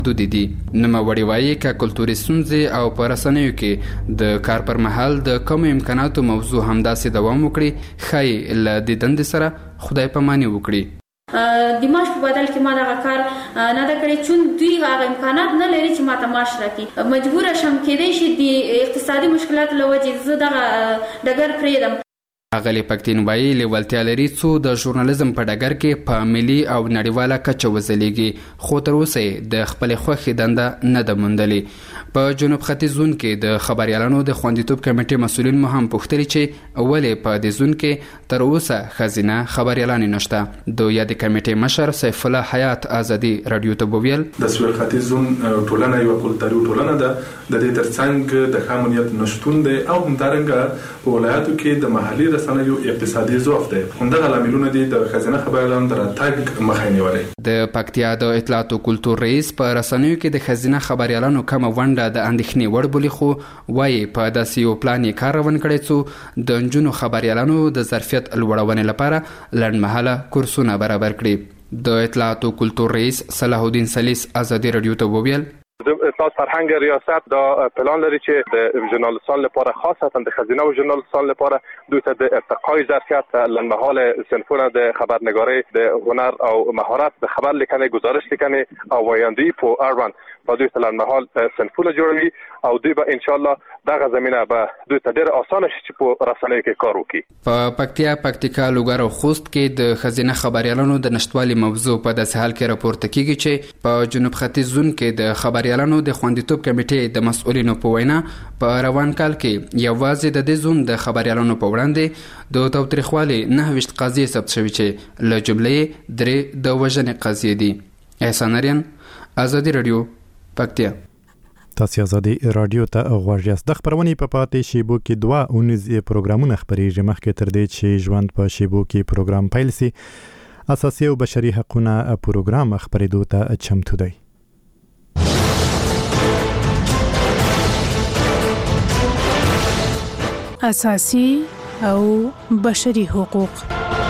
محدود دي. نوموړي وایي که کلتوري ستونزې او په رسنیو کې د کار پر مهال د کمو امکاناتو موضوع همداسې دوام وکړي، ښایي له دې دندې سره خدای پاماني وکړي. د معاش په بدل کې ما دغه کار نه دا کړی، چون دوی هغه امکانات نه لري چې ماته معاش راکړي. مجبور شم کېدای شي د اقتصادي مشکلاتو له وجې زه دغه ډګر پرېږدم. اغلی پکتین وایي لیوالتیا لري څو د ژورنالیزم په ډګر کې په ملي او نړیواله کچه وځلیږي، خو تر اوسه د خپلې خوښې دنده نه ده موندلې. په جنوب ختیځ زون کې د خبریالانو د خوندیتوب کمیټې مسؤلین مو هم پوښتلي چې ولې په دې زون کې تر اوسه ښځینه خبریالانې نشته. د یادې کمیټې مشر سیف الله حیات ازادي رادیو ته وویل د سویل ختیځ زون ټولنه یو کلتوري ټولنه ده، د دې ترڅنګ د ښه امنیت نشتون دی او همدارنګه په ولایاتو کې د محلي رسنیو اقتصادي ضعف دی. همدغه لاملونه دي د ښځینه خبریالانو د راتګ مخه نیولې. د پکتیا د اطلاعات او کلتور رئیس په رسنیو کې د ښځینه خبریالانو کمه ونډه د اندېښنې وړ بولي، خو وایي په داسې یو پلان یې کار روان کړی څو د نجونو خبریالانو د ظرفیت لوړونې لپاره لنډمهاله کورسونه برابر کړي. د اطلاعات او کلتور رئیس صلاح الدین سلیس ازادي رادیو ته وویل اطلاعات فرهنگ ریاست دا پلان لري چې د ژورنالیستانو لپاره خاصتا د ښځینه او ژورنالیستانو لپاره دوی ته د ارتقای ظرفیت لنډمهاله صنفونه د خبرنگاری، د هنر او مهارت، د خبر لیکنې، گزارش لیکنې او وایاندویی په اړوند په دوی ته لنډمهاله صنفونه جوړوي او دوی به ان شاء الله دغه زمينه به دوی ته ډېر اسانه شي چې په رسنیو کې کار وکړي. په پکتیا، پکتیکا، لوګر او خوست کې د ښځینه خبریالانو د نشټوالي موضوع په داسې حال کې راپورته کیږي چې په جنوب ختیځ زون کې د خبریالانو د خوندیتوب کمیټې د مسؤلینو په وینا په روان کال کې یوازې د دې زون د خبریالانو په وړاندې د تاوتریخوالي 29 قضیې ثبت شوي چې له جملې 3 د وژنې قضیې دي. احسان اریان، ازادي رادیو، پکتیا. تاسو ازادي رادیو ته غوږ یاست. د خبرونې په پاتې شیبو کې 2 اونیز پروګرامونه خبرېږي. مخکې تر دې چې ژوند په شیبو کې پروګرام پیل سي، اساسي او بشري حقوقونه پروګرام خبرېدو ته چمتو دی. اساسي او بشري حقوق.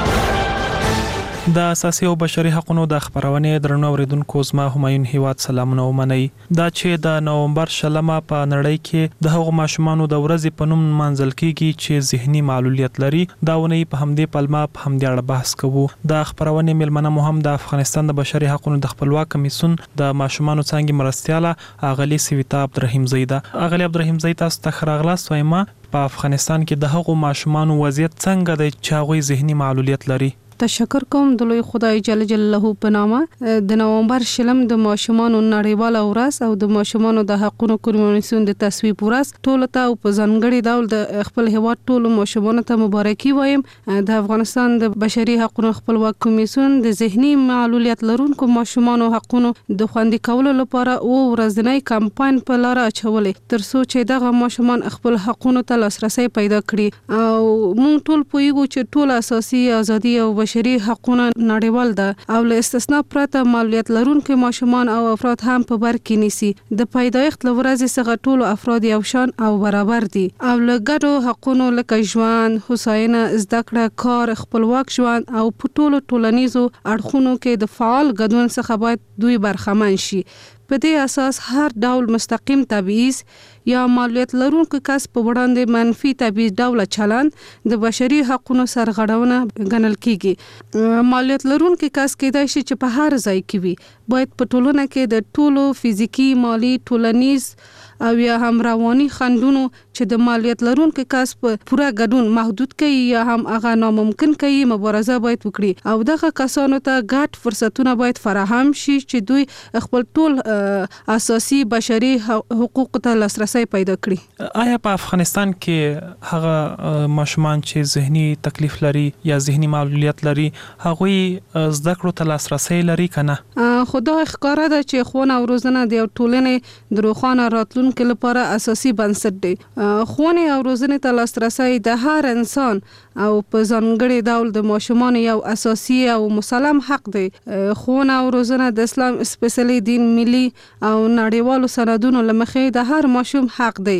د اساسي او بشري حقوقو د خبرونې درنو اوریدونکو زما همایون هیواد سلامونه ومنئ. دا چې د نومبر 20 په نړۍ کې د هغو ماشومانو د ورځې په نوم منځل کیږي چې ذهني معلولیت لري، دا ونی په همدې پلمه په همدې اړه بحث کوو. د خبرونې ملمنه مو هم د افغانستان د بشري حقوقو د خپلواک کمیسیون د ماشومانو څنګه مرستياله اغلی سویتا عبدالرحیم زیدا. اغلی عبدالرحیم زیدا تاسو ته خراغلاست وایم. په افغانستان کې د هغو ماشومانو وضعیت څنګه دی چې هغوی ذهني معلولیت لري؟ تشکر کوم د لوی خدای جل جلاله په نامه د نومبر 20 د ماشومانو نړیواله ورځ او د ماشومانو د حقوقو کمیسیون د تصویب ورځ ټول ته او په ځانګړي ډول د خپل هیواد ټول ماشومانو ته مبارکي وایم. د افغانستان د بشري حقوقو خپلواک کمیسیون د ذهني معلولیت لرونکو ماشومانو حقوقو د خوندي کولو لپاره او ورځنی کمپاین په لار اچولې ترڅو چې دغه ماشومان خپل حقوقو ته لاسرسي پیدا کړي. او موږ ټول پوهیږو چې ټول اساسي ازادي او بشري حقوقونه نړیوال ده او له استثناء پرته معلولیت لرونکو ماشومان او افراد هم په بر کې نیسي. د پیدایښت لورځ څخه ټول افراد یو شان او برابر دي او له ګډو حقوقو لکه ژوند، هوساینه، زده کړه، کار، خپلواک ژوند او په ټولو ټولنیزو اړخونو کې د فعال ګډون څخه باید دوی برخمن شي. په دې اساس هر ډول مستقیم تبعیض یا معلولیت لرونکو کس په وړاندې منفي تبعیض ډول چلند د بشري حقوقو سرغړونه ګڼل کیږي. معلولیت لرونکو کس کېدای شي چې په هر ځای کې وي، باید په ټولنه کې د ټولو فزیکی، مالی، ټولنیز او یا هم رواني خنډونو چې د معلولیت لرونکو کس په پوره ګډون محدود کوي یا هم هغه ناممکن کوي مبارزه باید وکړي او دغه کسانو ته ګډ فرصتونه باید فراهم شي چې دوی خپل ټول اساسي بشري حقوق ته لاسرسي پیدا کړي. آیا په افغانستان کې هغه ماشومان چې ذهني تکلیف لري یا ذهني معلولیت لري هغوی زده کړو ته لاسرسي لري کنه؟ خدای ښکارا ده چې خونه او روزنه د ټولنې د روښانه راتلونکو لپاره اساسي بنسټ دی. خونه او روزنه ته لاسرسي د هر انسان او په ځانګړي ډول د ماشومان یو اساسي او مسلم حق دی. خونه او روزنه د اسلام سپیشلی دین، ملي او نړیوالو سندونو لمخې د هر ماشوم حق دی.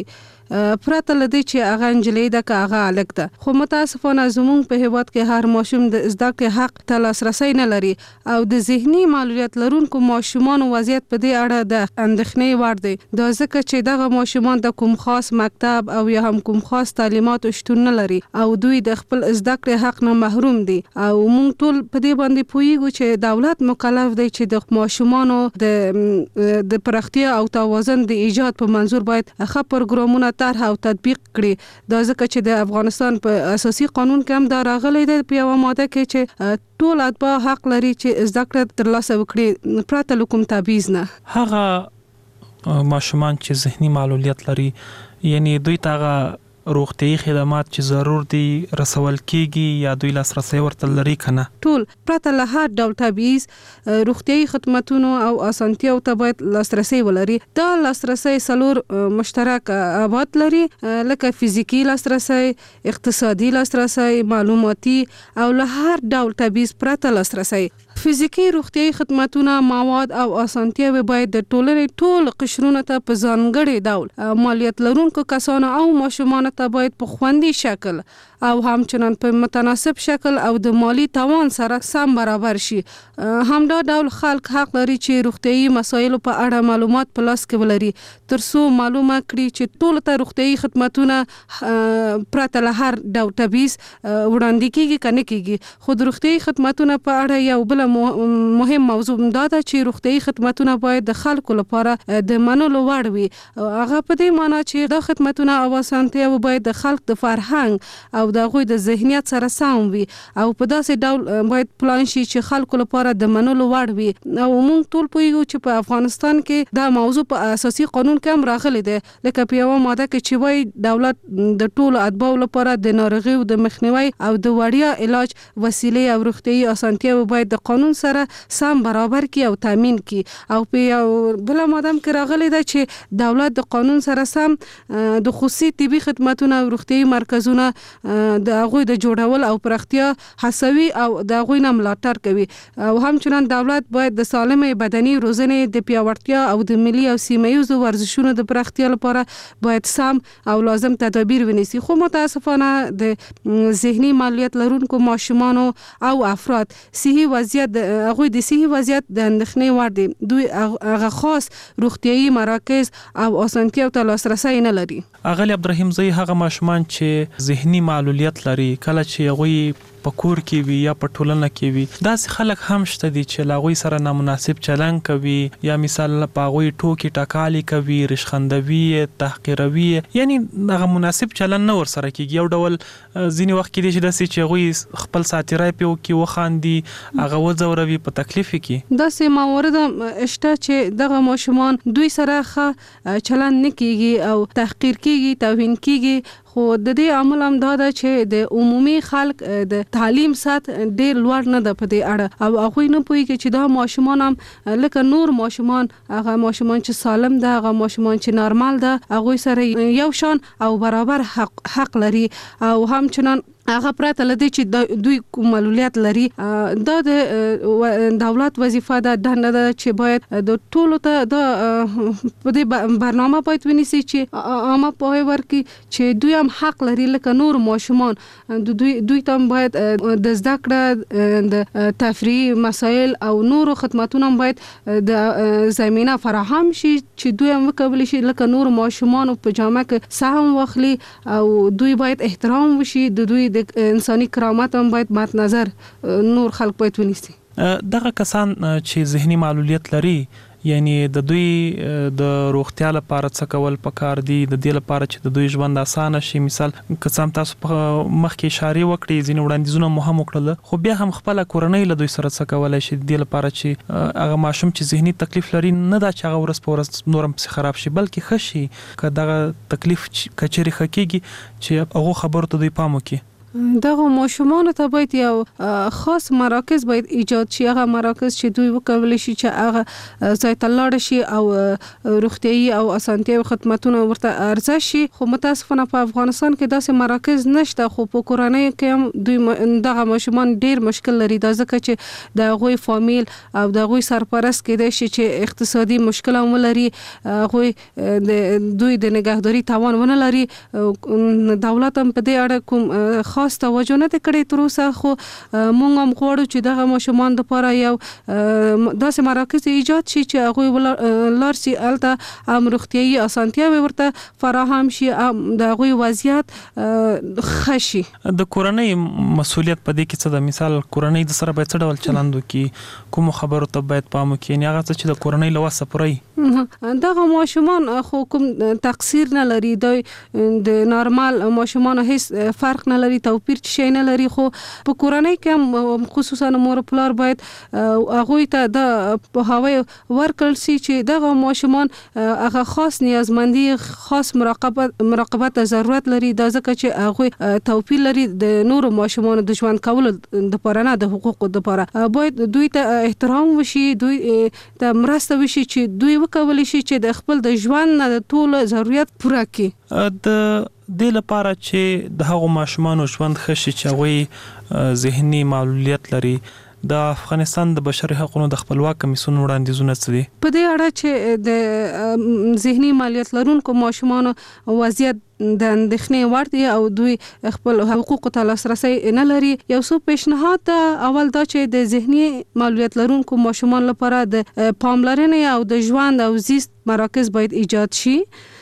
پرته لدی چې هغه انجلۍ د هغه الګ ده خو متاسفانه زموږ په هیواد کې هر ماشوم د زده کړې حق ته لاسرسی نه لري او د ذهني معلولیت لرونکو ماشومانو وضعیت په دې اړه د اندېښنې وړ دی دا ځکه چې دغه ماشومان د کوم خاص مکتب او یا هم کوم خاص تعلیماتو شتون نه لري او دوی د خپل زده کړې حق نه محروم دي او موږ ټول په دې باندې پوهیږو چې دولت مکلف دی چې د ماشومانو د پراختیا او توازن د ایجاد په منظور باید ښه پروګرامونه طرح او تطبیق کړي دا ځکه چې د افغانستان په اساسي قانون کې هم دا راغلی دی په یوه ماده کې چې ټول اتباع حق لري چې زده کړه ترلاسه وکړي پرته له کوم تبعیض نه هغه ماشومان چې ذهني معلولیت لري یعنی دوی ته روغتيایي خدمات چې ضرور دي رسول کیږي یا دوی لاسرسي ورته لري کنه ټول پرته له هر ډول تبعیض روغتيایي خدماتونو او اسانتیاو ته باید لاسرسي ولري دا لاسرسي څلور مشترک ابعاد لري لکه فزیکی لاسرسي اقتصادي لاسرسي معلوماتي او له هر ډول تبعیض پرته لاسرسي فزیکی روغتيایي خدماتونه مواد او اسانتیاوي باید د ټولنې ټول قشرونو ته په ځانګړي ډول مالیت لرونکو کسانو او ماشومانو ته باید په خوندي شکل او همچنان په متناسب شکل او د مالی توان سره سم برابر شي همدا ډول خلک حق لري چې روغتيایي مسایلو په اړه معلومات په لاس کې ولري ترڅو معلومه کړي چې ټول ته روغتيایي خدماتونه پرته له هر ډول تبعیض وړاندې کیږي کنه کیږي خو د روغتيایي خدماتونه په اړه یو بل مهم موضوع دا ده چې روغتيایي خدماتونه باید د خلکو لپاره د منلو وړ وي هغه په دې معنی چې د خدماتونه او اسانتیاوو باید د خلک د فرهنګ او د غوي د ذهنیت سره سم وي او په داسې ډول باید پلان شي چې خلکو لپاره د منلو وړ وي او موږ ټول پوهیږو چې په افغانستان کې دا موضوع په اساسي قانون کې هم راغلی دی لکه په یوه ماده کې چې وایي دولت د ټولو اتباعو لپاره د ناروغیو د مخنیوي او د وړیا علاج وسیلې او روغتيایي اسانتیاوو باید د قانون سره سم برابر کی او تامین کی او په یو بل ماده کې راغلی دی چې دولت د قانون سره سم د خصوصي طبي خدماتونه او روغتيایي مرکزونه د هغوی د جوړول او پراختیا هڅوي او د هغوی نه ملاتړ کوي او همچنان دولت باید د سالمه بدني روزنې د پیاوړتیا او د ملي او سیمه‌ییزو ورزشونو د پراختیا لپاره باید سم او لازم تدابیر ونیسي خو متاسفانه د ذهني معلولیت لرونکو ماشومانو او افراد صحي وضعیت هغوی د صحي وضعیت د اندېښنې وړ دي دوی هغه خاص روغتيایي مراکز او اسانتیاو ته لاسرسی نه لري اغلی عبدالرحیم زئی هغه ماشومان چې ذهني معلولیت لري کله چې هغوی په کور کې وي یا په ټولنه کې وي داسې خلک هم شته دي چې له هغوی سره نامناسب چلند کوي یا مثال په هغوی ټوکې ټکالې کوي ریشخندوي تحقیروي یعنی هغه مناسب چلند نه ورسره کیږي یو ډول ځینې وخت کې دي چې داسې چې هغوی خپل ساتیرای پې وکړي وخاندي هغه وځوروي په تکلیف کې داسې موارد شته چې دغه ماشومان دوی سره ښه چلند نه کیږي او تحقیر کیږي توهین کیږي خو د دې عامل هم دا ده چې د عمومي خلک د تعلیم سطح ډیر لوړ نه ده په دې اړه او هغوی نه پوهیږي چې دا ماشومان هم لکه نور ماشومان هغه ماشومان چې سالم ده هغه ماشومان چې نارمال ده هغوی سره یو شان او برابر حق لري او همچنان هغه پرته لدی چې دوی کوم معلولیت لري دا د دولت وظیفه ده دنده ده چې باید د ټولو ته د په دې برنامه باید ونیسي چې عامه پوهه ورکړي چې دوی هم حق لري لکه نور ماشومان دوی ته باید د زده کړه د تفریح مسایل او نور خدماتونه باید د زمينه فراهم شي چې دوی هم وکولای شي لکه نور ماشومان په جامه کې سهم واخلي او دوی باید احترام وشي د دوی انساني کرامت هم باید مد نظر نور خلک باید ونیسي دغه کسان چې ذهني معلولیت لري یعنی د دوی د روغتیا لپاره څه کول پکار دي د دې لپاره چې د دوی ژوند اسانه شي مثال قسم تاسو په مخکې اشاره وکړې ځینې وړاندیزونه مو هم وکړل خو بیا هم خپل کورنۍ له دوی سره څه کولای شي د دې لپاره چې هغه ماشوم چې ذهني تکلیف لري نه دا چې هغه ورځ په ورځ نورم خراب شي بلکې ښه شي که دغه تکلیف کچري خکېږي چې هغه خبرو ته دوی پام وکړي دغه ماشومان ته باید یو خاص مراکز باید ایجاد شي. هغه مراکز چې دوی وکولای شي چې هغه ځای ته لاړ شي او روغتيایي او اسانتیاوي خدماتونه ورته ارزه شي. خو متاسفانه په افغانستان کې داسې مراکز نشته. خو په کورنۍ کې هم دوی دغه ماشومان ډیر مشکل لري، دا ځکه چې د هغوی فامیل او د هغوی سرپرست کېدای شي چې اقتصادي مشکل هم ولري، هغوی دوی د نگهداري توان ونه لري. دولت هم په دې اړه کوم خاص توجه نه کړی تر اوسه. خو موږ هم غواړو چې دغه ماشومان لپاره یو داسې مراکز ایجاد شي چې هغوی لار شي هلته هم روغتیایي اسانتیاوي ورته فراهم شي، د هغوی وضعیت ښه شي. د کورنۍ مسؤلیت په دې کې څه ده؟ مثال کورنۍ د سره باید څه ډول چلند وکړي؟ کوم خبرو ته باید پام وکړي؟ یعنې هغه څه چې د کورنۍ له وسه پوره وي. دغه ماشومان خو کوم تقصیر نه لري، دوی د نارمال ماشومانو هیڅ فرق نه لري، توپیر شي نه لري. خو په کورنۍ کې هم خصوصا مور پلار باید هغوی ته د پوهاوی ورکړل شي چې دغه ماشومان هغه خاص نیازمندي، خاص مراقبت ضرورت لري. دا ځکه چې هغوی توپیر لري د نورو ماشومانو د ژوند کولو لپاره، نه د حقوقو لپاره. باید دوی ته احترام وشي، دوی ته مرسته وشي چې دوی وکولای شي چې د خپل د ژوند نه د ټول ضرورت پوره کړي. د دې لپاره چې د هغو ماشومانو ژوند ښه شي چې هغوی ذهني معلولیت لري، د افغانستان د بشري حقوقو د خپلواک کمیسیون وړاندیزونه څه دي په دې اړه چې د ذهني معلولیت لرونکو ماشومانو وضعیت د اندېښنې وړ دی او دوی خپل حقوقو ته لاسرسي نه لري؟ یو څو پیشنهاد اول دا چې د ذهني معلولیت لرونکو ماشومان لپاره د پاملرنې او د ژوند او زیست مراکز باید ایجاد شي،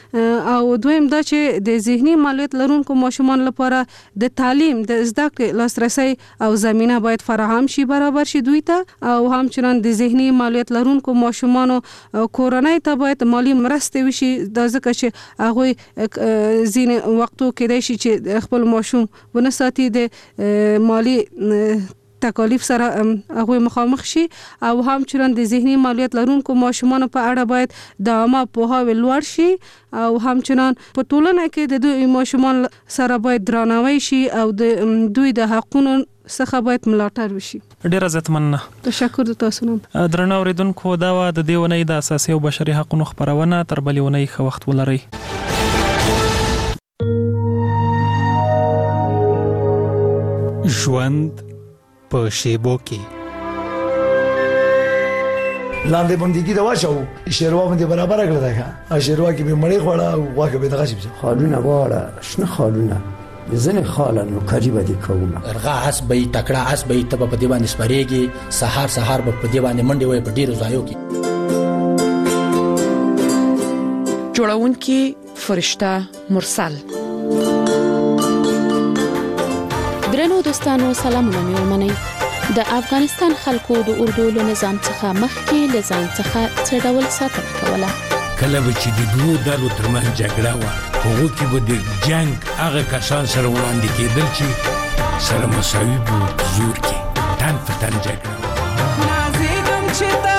او دویم دا چې د ذهني معلولیت لرونکو ماشومان لپاره د تعلیم د زده کړې لاسرسي او زمينه باید فراهم شي، برابر شي دوی ته. او همچنان د ذهني معلولیت لرونکو ماشومانو کورنۍ ته باید مالی مرسته وشي، دا ځکه چې هغه ځینې وختو کېدای شي چې خپل ماشوم ونه ساتي، د مالی تکالیف سره هغه مخامخ شي. او همچنان د ذهني معلولیت لرونکو ماشومانو په اړه باید د عامه پوهاوی لوړ شي، او همچنان په ټولنه کې د دوی ماشومان سره باید درناوی شي او د دوی د حقونو څخه باید ملاتړ وشي. ډیره زیات مننه. تشکر د تاسو نه. درنو اوریدونکو، دا و د دې ونې د اساسي او بشري حقوقو خبرونه. تر بلې ونې ښه وخت ولرئ. ژوند په شیبو کې لاندې باندې دا واچو شیروا باندې برابر کړل دا شیروا کې به مړی خوړه او واګه به دغه شي خالونه واړه شنه خالونه ځنه خالانو قریبه دي کومه ارغا اس به تکړه اس به تب په دی باندې سپریږي، سحر به په دی باندې منډي وي په ډیرو ځایو کې. جوړونکي فرشته مرسل. درنو دوستانو، سلامونه مې ومنئ. د افغانستان خلکو د اردو له نظام څخه مخکې له ځان څخه څه ډول ساتنه کوله؟ کله به چې د دوو ډلو ترمنځ جګړه وه، هغو کې به د جنګ هغه کسان سره وړاندې کېدل چې سره مساوي به زور کې تن په تن جګړه وه. نازېږم چې